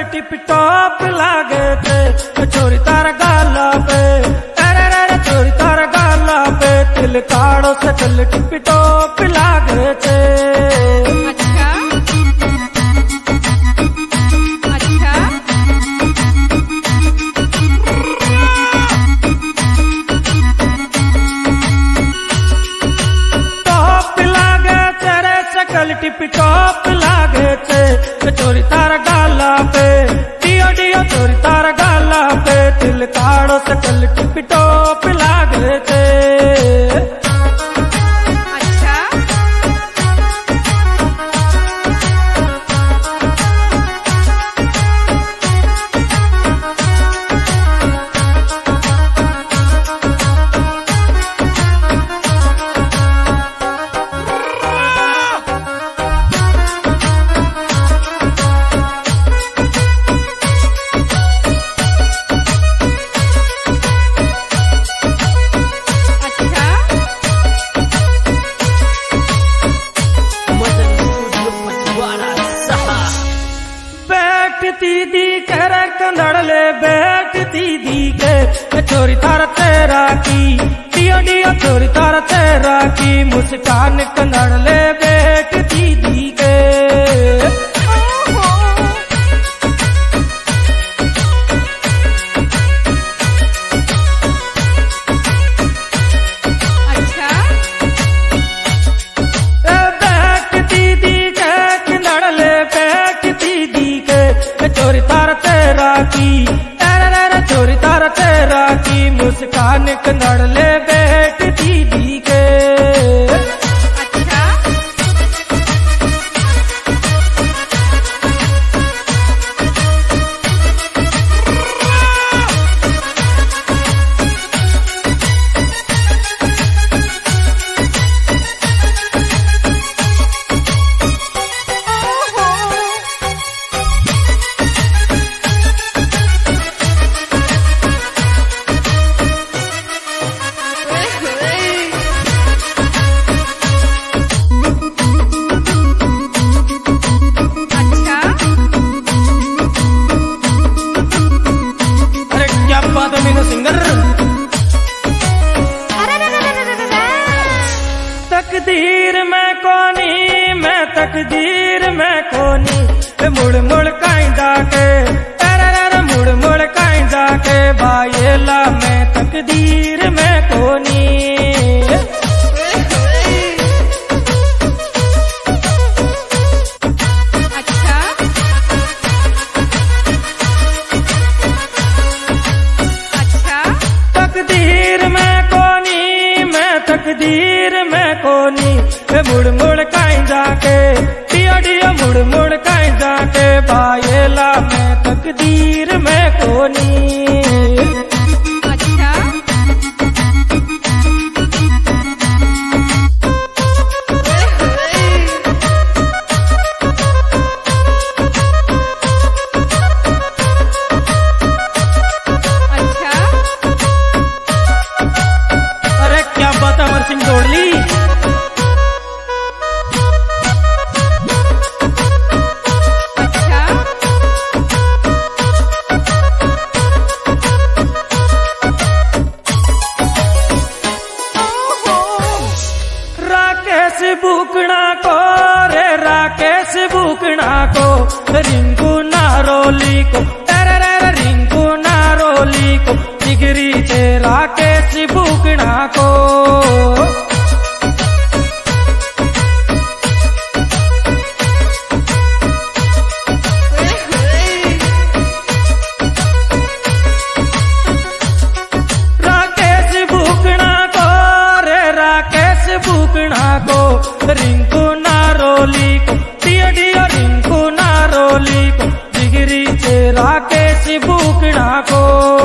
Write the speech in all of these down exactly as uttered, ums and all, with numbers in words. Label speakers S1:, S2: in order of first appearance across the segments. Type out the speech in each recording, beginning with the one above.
S1: टिप top लागे थे चोरी तार गाला पे, अरे रे चोरी तार गाला पे तिल काड़ो सकल टिप टॉप लागे थे।
S2: अच्छा अच्छा
S1: टॉप लागे तेरे सकल टिप टॉप लागे थे चोरी तार गाला पे, डियो डियो चोरी तार गाला पे तिल काड़ो सकल टिप टॉप लागे थे।
S2: अच्छा
S1: दीदी कर कंदड़ ले बैठ दीदी के चोरी तारा तेरा की, डियो डियो चोरी तारा तेरा की मुस्कान कंदड़ ले बैठ दीदी के।
S2: अच्छा
S1: बैठ दीदी के कंदड़ ले बैठ दीदी के चोरी तारा तेरा की, अरे चोरी तारा तेरा की मुस्कान कंदड़ ले बैठ दीदी के।
S2: अच्छा अच्छा
S1: अरे क्या बात है मीनू सिंगर। तकदीर में कोनी मैं तकदीर में कोनी मुड़ मुड़ काइंदा के, अरे मुड़ मुड़ काइंदा के बायला मैं तकदीर में कोनी।
S2: अच्छा अच्छा
S1: तकदीर में कोनी मैं तकदीर में कोनी मुड़ मुड़ काइंदा के, डियो डियो मुड़ मुड़ काइंदा के बायला मैं तकदीर में कोनी।
S2: अच्छा अच्छा
S1: अरे क्या बात है अमर सिंह जोड़ली।
S2: अच्छा
S1: राकेश बुकना को रे राकेश बुकना को रिंकू नारोली को, अरे रे रिंकू नारोली को जिगरी चे राकेश बुकना को। राकेश बुकना को रे राकेश बुकना को रिंकू नारोली को, डियो डियो रिंकू नारोली को जिगरी चे राकेश बुकना को।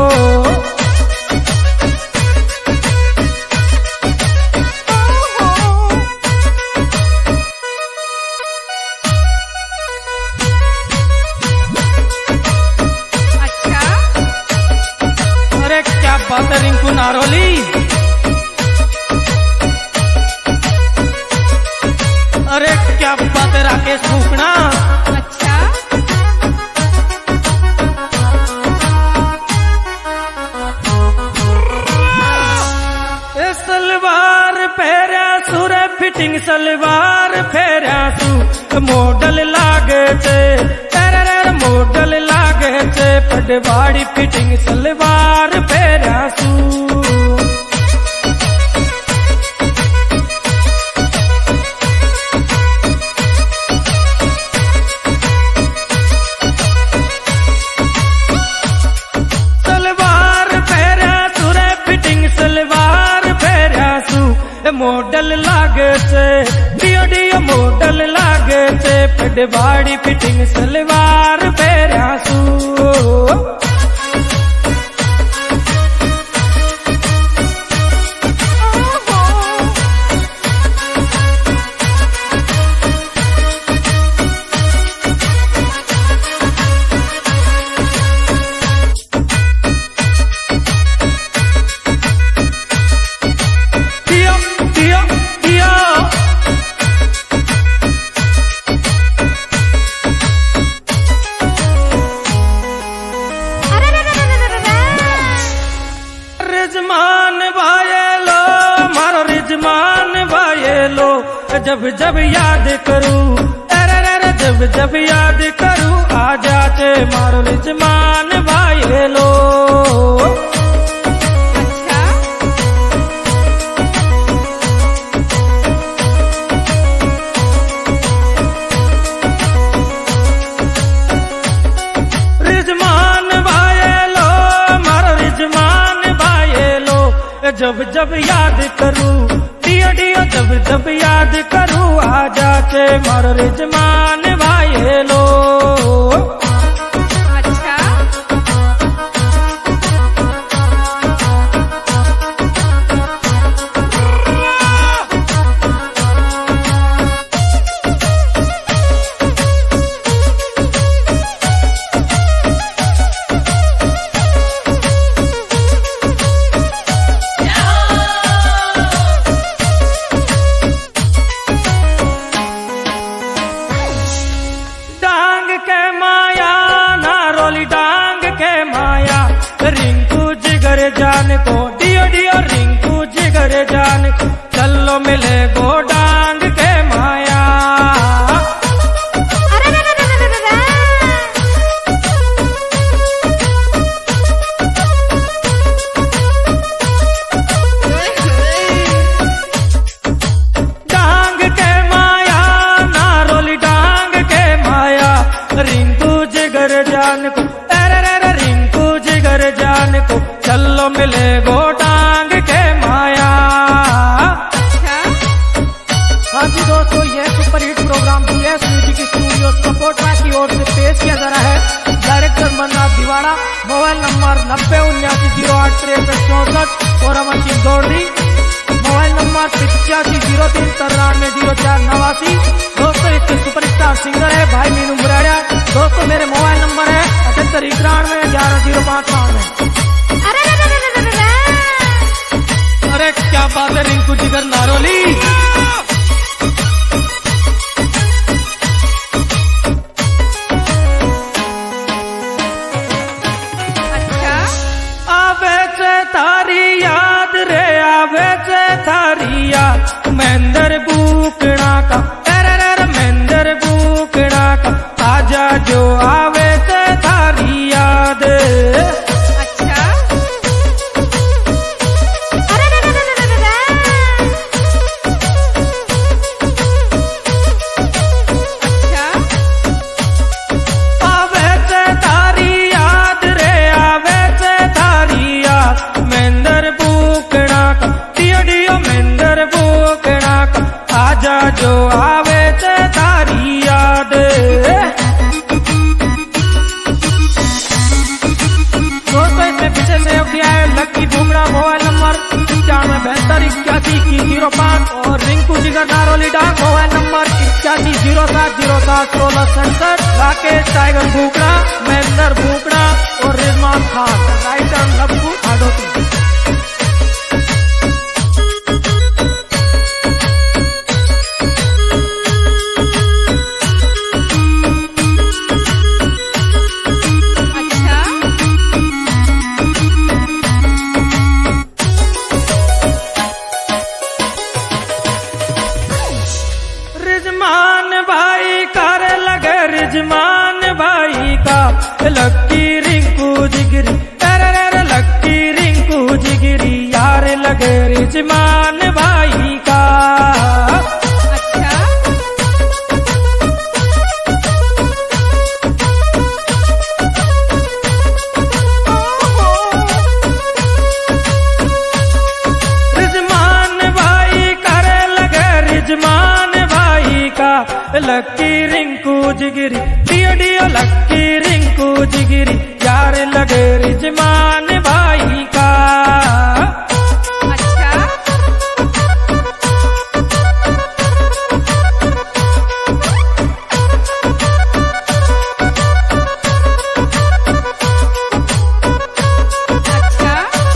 S2: अच्छा
S1: अरे क्या बात है रिंकू नारोली। अरे क्या बात है राकेश बुकना।
S2: अच्छा
S1: फिटिंग सलवार फेरा सू मॉडल लागे छे तेरे मॉडल लागे छे पटवाड़ी फिटिंग सलवार फेरा सू मॉडल लागे छे डियो डियो मॉडल लागे छे पटवाड़ी फिटिंग सलवार फेरासू रिजमान भायेलो मारो रिजमान भायेलो जब जब याद करूं अरे रे जब जब याद करूं आ जाते मारो रिजमान भायेलो
S2: अच्छा
S1: रिजमान भायेलो मारो रिजमान जब जब याद करूं डियो डियो जब जब याद करूं आ जाते मारो रिजमान भायेलो
S2: अच्छा रिंकू जिगर जान को डियो डियो रिंकू जिगर जान को चलो मिले गो डांग के माया डांग के माया नारोली डांग के माया रिंकू जिगर जान को जान को चलो मिले गो डांग के माया अच्छा
S1: हाँ जी दोस्तों ये super hit programme B S music studio support की ओर से पेश किया जा रहा है director Mannath Diwada mobile number नब्बे उन्यासी जीरो आठ तिरसठ चौसठ और अमर सिंह दौड़ी मोबाइल नंबर पिचासी जीरो तीन तिरानवे जीरो चार नवासी दोस्तों इसके सुपरस्टार सिंगर है भाई मीनू मुरारिया दोस्तों मेरे मोबाइल नंबर है अठहत्तर इक्यानवे ग्यारह जीरो पाँच बानवे अरे क्या बात है रिंकू जिगर नारोली
S2: अच्छा
S1: आवे से थारी याद रे आवे से थारी याद महेंद्र बूकड़ा का अरे महेंद्र बूकड़ा का आजा जो आवे से थारी याद
S2: अच्छा
S1: आवे से थारी याद रे आवे से थारी याद महेंद्र बूकड़ा का डियो डियो महेंद्र बूकड़ा का आजा जो आवे से थारी याद दोस्तों इसमें पीछे सहयोग दिया है लक्की भूमड़ा मोबाइल नंबर इक्यानवे बहत्तर इक्यासी इक्कीस जीरो पाँच और रिंकू जिगर नारोली डाक मोबाइल नंबर इक्यासी जीरो सात जीरो सात सोलह सड़सठ राकेश टाइगर भूकड़ा महेंद्र भूकड़ा और रिजमान खान राइटर लब्बू आडोती
S2: अच्छा जिगरी यार लगे रिजमान भाई का।
S3: अच्छा
S2: रिजमान भाई करे लगे रिजमान भाई का। लक्की रिंकू जिगरी डियो डियो लक्की रिंकू जिगरी यार लगे रिजमान भाई का।
S3: अच्छा अच्छा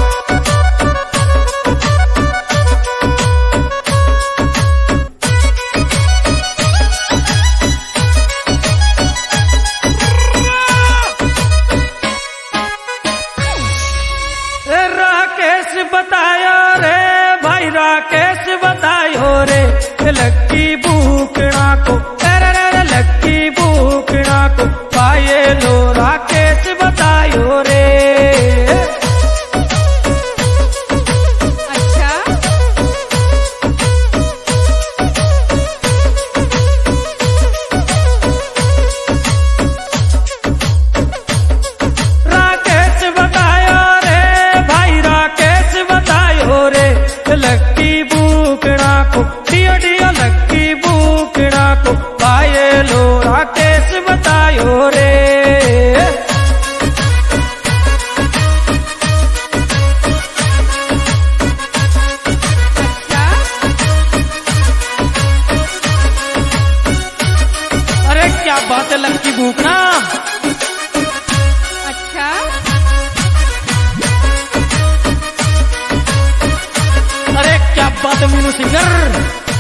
S2: राकेश बतायो रे भाई राकेश बतायो रे लक्की बूकना को रे रे रे लक्की बूकना को पाए लो राकेश बतायो रे।
S3: अच्छा
S2: राकेश बतायो रे भाई राकेश बतायो रे लक्की बूकना को डियो डियो लक्की बूकना को पाए लो राकेश बतायो रे।
S3: अच्छा
S2: अरे क्या बात है लक्की बूकना।
S3: अच्छा
S2: अरे क्या बात है मीनू सिंगर।